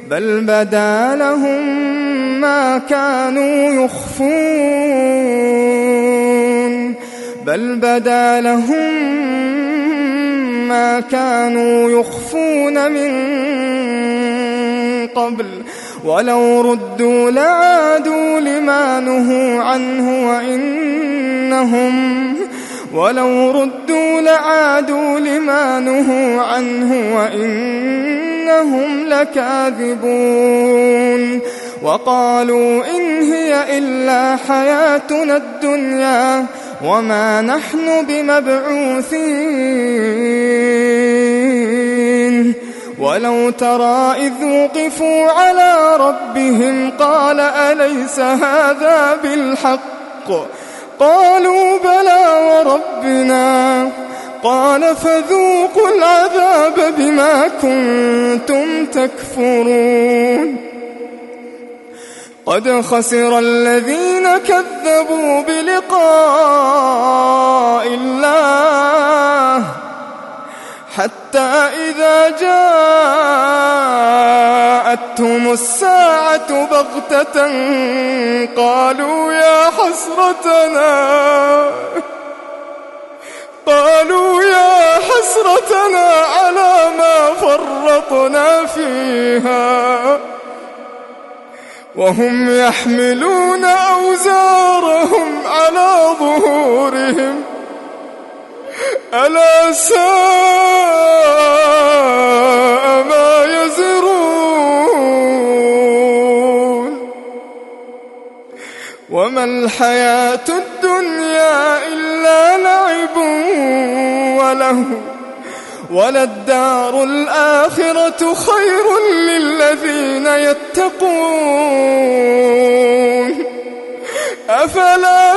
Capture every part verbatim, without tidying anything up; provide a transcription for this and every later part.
بل بدا لهم ما كانوا يخفون بل بدا لهم ما كانوا يخفون من قبل ولو ردوا لعادوا لما نهوا عنه وإنهم ولو ردوا لعادوا لما نهوا عنه وإنهم لكاذبون وقالوا إن هي إلا حياتنا الدنيا وما نحن بمبعوثين ولو ترى إذ وقفوا على ربهم قال أليس هذا بالحق قالوا بلى وربنا قال فذوقوا العذاب بما كنتم تكفرون قد خسر الذين كذبوا بلقاء الله حتى إذا جاءتهم الساعة بغتة قالوا يا حسرتنا قالوا يا حسرتنا على ما فرطنا فيها وهم يحملون أوزارهم على ظهورهم ألا ساء ما يزرون وما الحياة الدنيا إلا لعب وله وللدار الآخرة خير للذين يتقون أفلا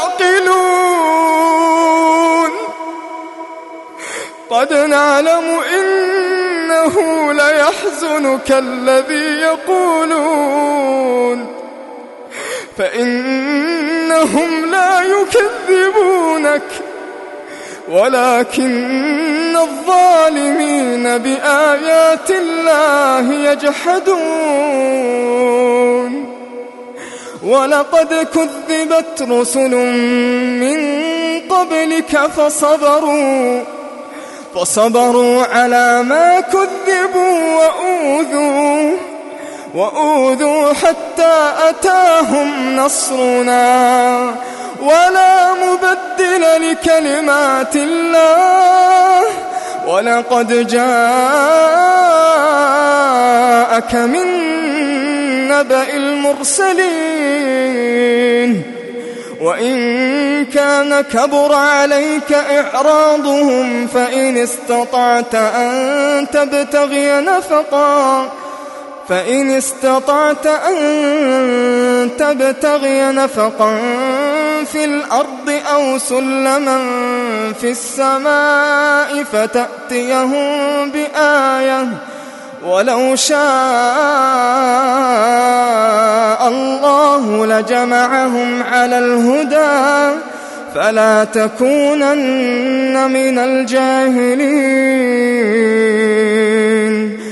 تعقلون قد نعلم إنه ليحزنك الذي يقولون فإنهم لا يكذبونك ولكن الظالمين بآيات الله يجحدون ولقد كذبت رسل من قبلك فصبروا فصبروا على ما كذبوا وأوذوا وأوذوا حتى أتاهم نصرنا ولا مبدل لكلمات الله ولقد جاءك من نبأ المرسلين وإن كان كبر عليك إعراضهم فإن استطعت أن تبتغي نفقا فإن استطعت أن تبتغي نفقا في الأرض أو سلما في السماء فتأتيهم بآية ولو شاء الله لجمعهم على الهدى فلا تكونن من الجاهلين